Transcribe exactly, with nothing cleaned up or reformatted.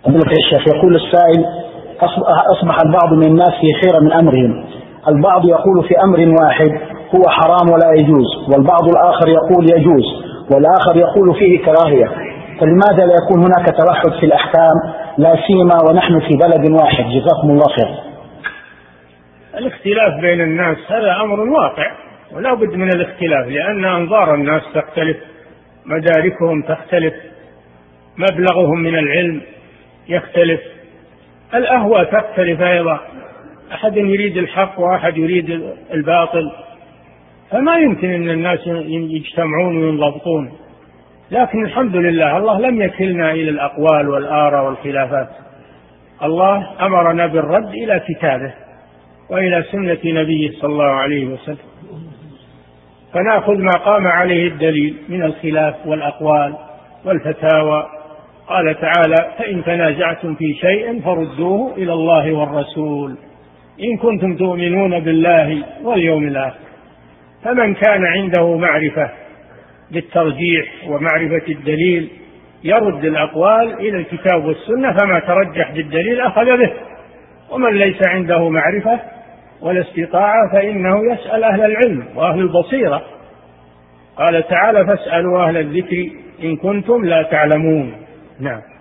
فضيلة الشيخ، يقول السائل: أصبح البعض من الناس في حيرة من أمرهم، البعض يقول في أمر واحد هو حرام ولا يجوز، والبعض الآخر يقول يجوز، والآخر يقول فيه كراهية، فلماذا لا يكون هناك توحد في الأحكام، لا سيما ونحن في بلد واحد؟ جزاكم الله خير. الاختلاف بين الناس هذا أمر واقع ولا بد من الاختلاف، لأن أنظار الناس تختلف، مداركهم تختلف، مبلغهم من العلم يختلف، الأهواء تختلف أيضا، أحد يريد الحق وأحد يريد الباطل، فما يمكن أن الناس يجتمعون وينضبطون. لكن الحمد لله الله لم يكلنا إلى الأقوال والآراء والخلافات، الله أمرنا بالرد إلى كتابه وإلى سنة نبيه صلى الله عليه وسلم، فنأخذ ما قام عليه الدليل من الخلاف والأقوال والفتاوى. قال تعالى: فإن تنازعتم في شيء فردوه إلى الله والرسول إن كنتم تؤمنون بالله واليوم الآخر. فمن كان عنده معرفة بالترجيح ومعرفة الدليل يرد الأقوال إلى الكتاب والسنة، فما ترجح بالدليل أخذ به، ومن ليس عنده معرفة ولا استطاعة فإنه يسأل أهل العلم وأهل البصيرة. قال تعالى: فاسألوا أهل الذكر إن كنتم لا تعلمون. نعم.